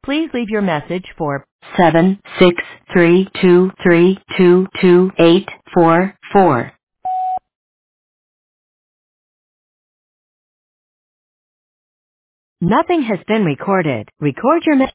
Please leave your message for 76323222844. Nothing has been recorded. Record your message.